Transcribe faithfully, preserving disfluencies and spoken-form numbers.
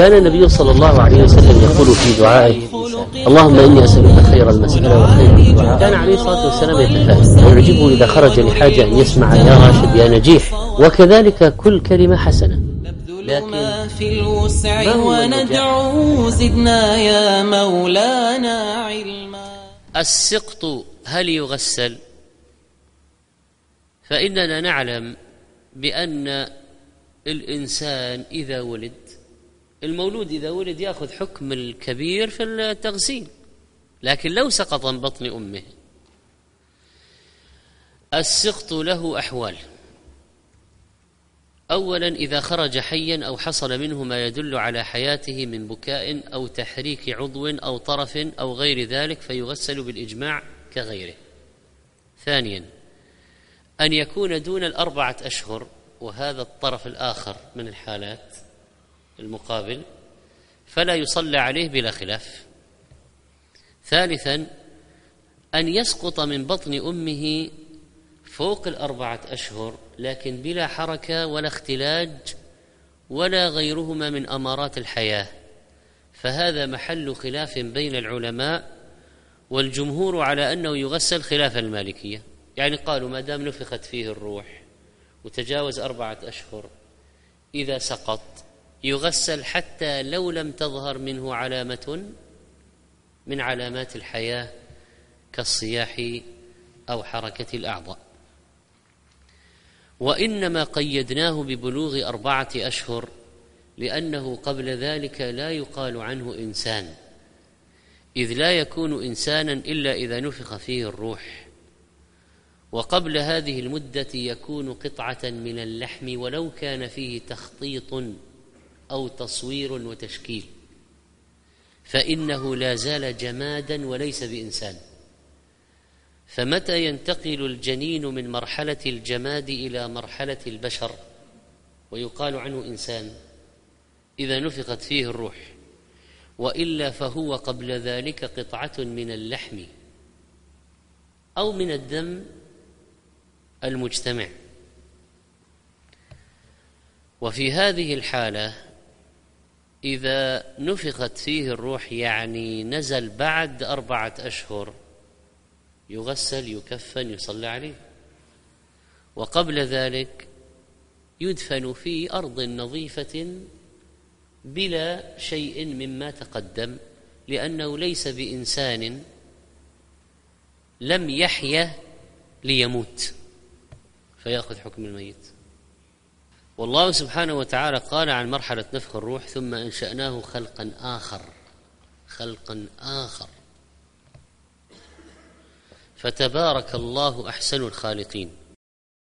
كان النبي صلى الله عليه وسلم يقول في دعائه: اللهم إني أسألك خير المسألة وخير الدعاء. كان عليه الصلاة والسلام يتفائل ويعجبه إذا خرج لحاجة أن يسمع: يا راشد يا نجيح. وكذلك كل كلمة حسنة. لكن في الوسع وندعو زدنا يا مولانا علما. السقط هل يغسل؟ فإننا نعلم بأن الإنسان إذا ولد، المولود إذا ولد يأخذ حكم الكبير في التغسيل، لكن لو سقط من بطن أمه السقط له أحوال. أولا إذا خرج حيا أو حصل منه ما يدل على حياته من بكاء أو تحريك عضو أو طرف أو غير ذلك فيغسل بالإجماع كغيره. ثانيا أن يكون دون الأربعة أشهر، وهذا الطرف الآخر من الحالات المقابل، فلا يصلى عليه بلا خلاف. ثالثا أن يسقط من بطن أمه فوق الأربعة أشهر لكن بلا حركة ولا اختلاج ولا غيرهما من أمارات الحياة، فهذا محل خلاف بين العلماء، والجمهور على أنه يغسل خلاف المالكية. يعني قالوا ما دام نفخت فيه الروح وتجاوز أربعة أشهر إذا سقط يغسل حتى لو لم تظهر منه علامة من علامات الحياة كالصياح أو حركة الأعضاء. وإنما قيدناه ببلوغ أربعة أشهر لأنه قبل ذلك لا يقال عنه إنسان، إذ لا يكون إنسانا إلا إذا نفخ فيه الروح، وقبل هذه المدة يكون قطعة من اللحم ولو كان فيه تخطيط أو تصوير وتشكيل، فإنه لا زال جمادا وليس بإنسان. فمتى ينتقل الجنين من مرحلة الجماد إلى مرحلة البشر ويقال عنه إنسان؟ إذا نفخت فيه الروح، وإلا فهو قبل ذلك قطعة من اللحم أو من الدم المجتمع. وفي هذه الحالة إذا نفخت فيه الروح يعني نزل بعد أربعة أشهر يغسل يكفن يصلى عليه، وقبل ذلك يدفن في أرض نظيفة بلا شيء مما تقدم، لأنه ليس بإنسان لم يحيا ليموت فيأخذ حكم الميت. والله سبحانه وتعالى قال عن مرحلة نفخ الروح: ثم أنشأناه خلقا آخر خلقا آخر فتبارك الله أحسن الخالقين.